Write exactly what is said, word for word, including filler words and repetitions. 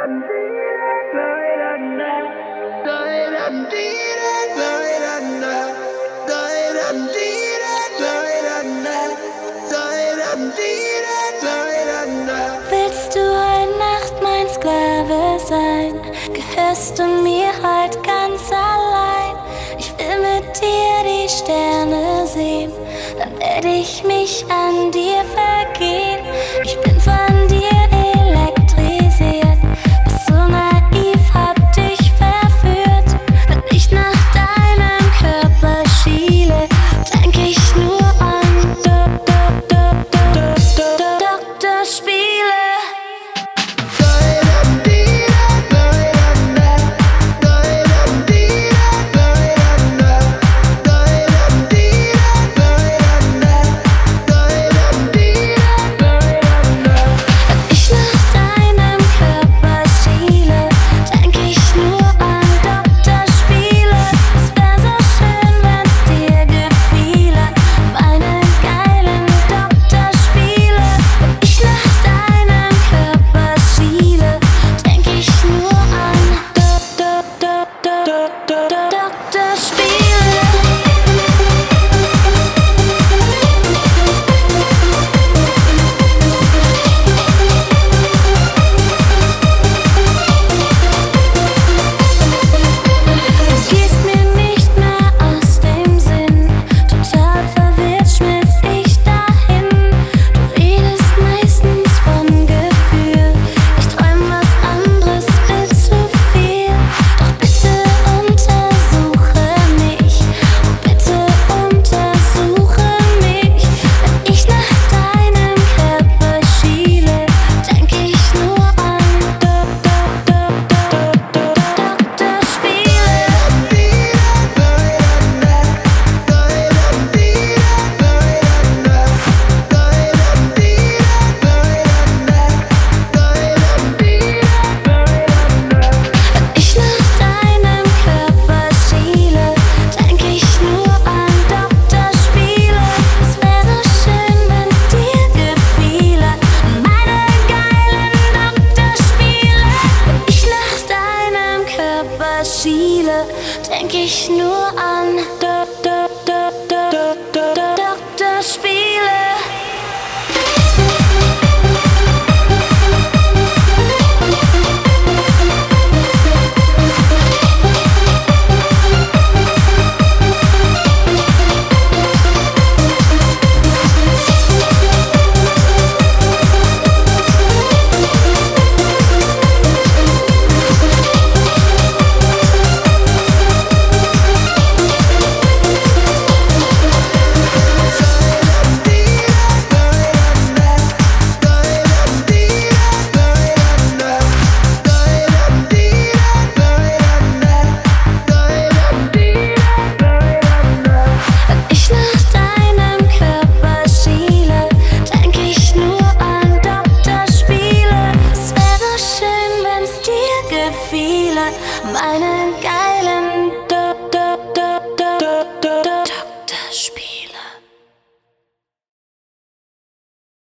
Willst du heute Nacht mein Sklave sein? Gehörst du mir heute ganz allein? Ich will mit dir die Sterne sehen, dann werde ich mich an dir vergehen. Ich bin von dir elektrisiert, bist so naiv, hab dich verführt. Wenn ich nach deinem Körper schiele, denk ich nur an Do, Do, Do, Do, Do, Do, Doktorspiele. Denk ich nur an Do, Do, Do, Do, Do, Do, Doktorspiele. Meine geilen